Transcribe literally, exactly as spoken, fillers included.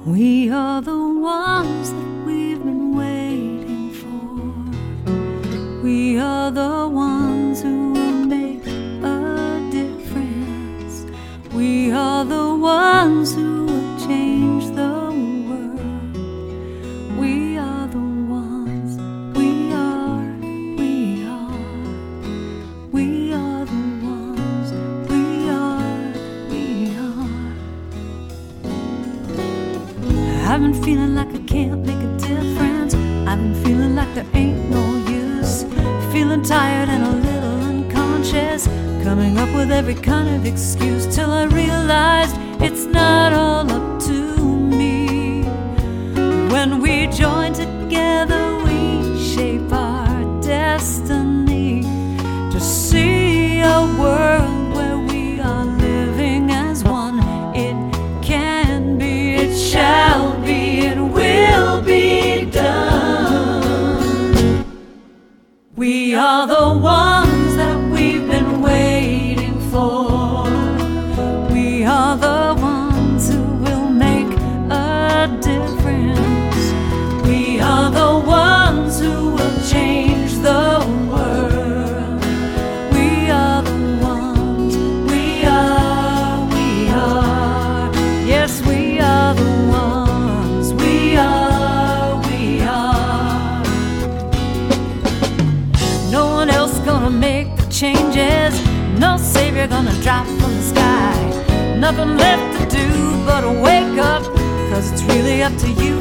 We are the ones that we've been waiting for. We are the ones who will make a difference. We are the ones who will change the world. We are the ones. We are, we are. We are the ones. We are, we are. I've been feeling like I can't make a difference. I've been feeling like there ain't no use. Feeling tired and a little unconscious, coming up with every kind of excuse, till I realized it's not all up to me. When we join together, we shape our destiny to see a world where we are living as one. It can be, it shall be, it will be done. We are the ones that we've been waiting for. We are the ones who will make a difference. We are the ones who will change the world. We are the ones. We are, we are. Yes, we are the ones. We are, we are. No one else gonna make the changes. No savior gonna drop from the sky. Nothing left to do but wake up, 'cause it's really up to you